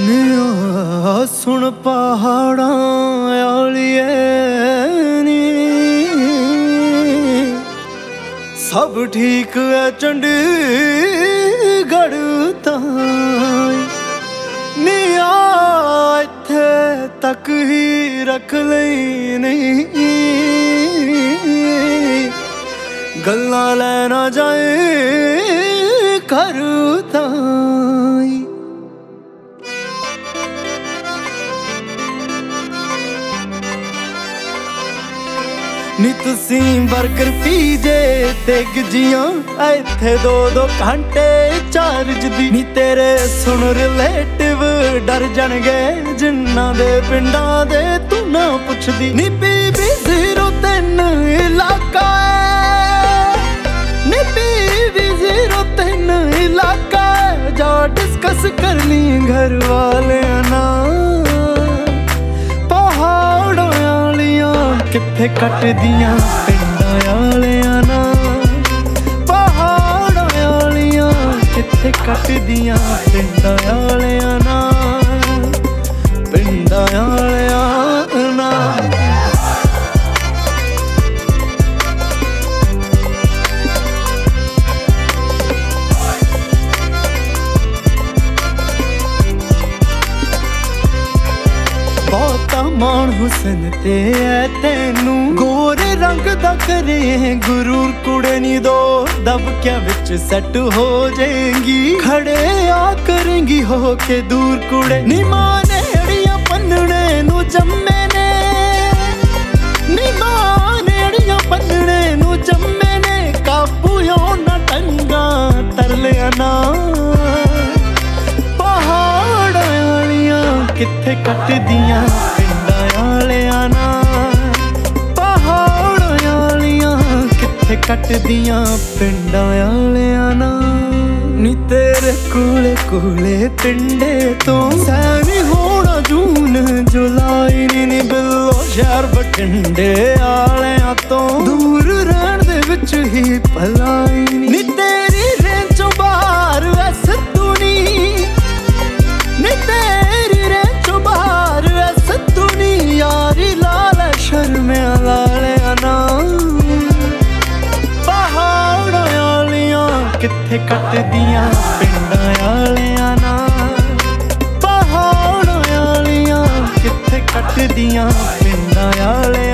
ਨੀ ਸੁਣ ਪਹਾੜਾਂ ਆਲੀਏ ਨੀ ਸਭ ਠੀਕ ਹੈ ਚੰਡੀਗੜ੍ਹ ਤਾਈਂ ਨੀ ਇੱਥੇ ਤੱਕ ਹੀ ਰੱਖ ਲਈ ਨਹੀਂ ਗੱਲਾਂ ਲੈ ਨਾ ਜਾਏ ਘਰ ਤਾਈਂ ਨੀ ਤੁਸੀਂ ਬਰਗਰ ਪੀਜੇ ਤੇ ਗਿਜੀਆਂ ਇੱਥੇ 2-2 ਘੰਟੇ ਚਾਰਜ ਦੀ ਨੀ ਤੇਰੇ ਸੁਣ ਰਿਲੇਟਿਵ ਡਰ ਜਾਣਗੇ ਜਿਨ੍ਹਾਂ ਦੇ ਪਿੰਡਾਂ ਦੇ ਤੂੰ ਨਾ ਪੁੱਛਦੀ ਨੀ PB03 ਇਲਾਕਾ ਨੀ PB03 ਇਲਾਕਾ ਜਾ ਡਿਸਕਸ ਕਰਨੀ ਘਰ ਵਾਲਿਆਂ ਨਾਲ ਪਹਾੜਾਂ ਵਾਲੀਆਂ ਕਿੱਥੇ ਕੱਟਦੀਆਂ ਪਿੰਡਾਂ ਵਾਲਿਆਂ ਨਾਲ ਪਹਾੜਾਂ ਵਾਲੀਆਂ ਕਿੱਥੇ ਕੱਟਦੀਆਂ ਪਿੰਡਾਂ ਵਾਲਿਆਂ ਨਾਲ ਪਿੰਡਾਂ ਵਾਲਿਆਂ ਨਾਲ ਬਹੁਤਾ ਮਾਣ ਹੁਸਨ ਤੇ ਐ ਤੈਨੂੰ ਗੋਰੇ ਰੰਗ ਦਾ ਕਰੇ ਗੁਰੂਰ ਕੁੜੇ ਨੀ ਦੋ ਦਬਕਿਆਂ ਵਿੱਚ ਸੈੱਟ ਹੋ ਜਾਏਗੀ ਖੜੇ ਆ ਕਰੇਂਗੀ ਹੋ ਕੇ ਦੂਰ ਕੁੜੇ ਨੀ ਮਾਂ ਨੇ ਅੜੀਆਂ ਪੰਨਣੇ ਨੂੰ ਜੰਮੇ ਨੇ ਨੀ ਮਾਂ ਨੇ ਅੜੀਆਂ ਪੰਨਣੇ ਨੂੰ ਜੰਮੇ ਨੇ ਕਾਬੂ ਨਾ ਟੰਗਾਂ ਤਰਲਿਆਂ ਨਾ ਕਿੱਥੇ ਕੱਟਦੀਆਂ ਪਿੰਡਾਂ ਵਾਲਿਆਂ ਨਾਲ ਪਹਾੜਾਂ ਵਾਲੀਆਂ ਕਿੱਥੇ ਕੱਟਦੀਆਂ ਪਿੰਡਾਂ ਵਾਲਿਆਂ ਨਾਲ ਨੀ ਤੇਰੇ ਕੋਲੇ ਕੋਲੇ ਪਿੰਡੇ ਤੋਂ ਸੈਨੀ ਹੋਣਾ ਜੂਨ ਜੁਲਾਈ ਨੀ ਬਿੱਲੋ ਸ਼ਹਿਰ ਬਠਿੰਡੇ ਵਾਲਿਆਂ ਤੋਂ ਦੂਰ ਰਹਿਣ ਦੇ ਵਿੱਚ ਹੀ ਭਲਾਈ ਨੀ ਤੇਰੀ ਰੇਂਜ ਚੋਂ ਬਾਹਰ ਵੈਸ ਤੂੰ ਨੀ ਤੇਰੀ ਰੇਂਜ ਚੋਂ ਬਾਹਰ ਵੈਸ ਤੂੰ ਨੀ ਯਾਰੀ ਲਾਲ ਸ਼ਰਮਿਆਂ ਲਾਲਿਆਂ ਨਾਲ ਪਹਾੜਾਂ ਵਾਲੀਆਂ ਕਿੱਥੇ ਕੱਟਦੀਆਂ ਪਿੰਡਾਂ ਵਾਲਿਆਂ ਨਾਲ ਪਹਾੜਾਂ ਵਾਲੀਆਂ ਕਿੱਥੇ ਕੱਟਦੀਆਂ ਪਿੰਡਾਂ ਵਾਲਿਆਂ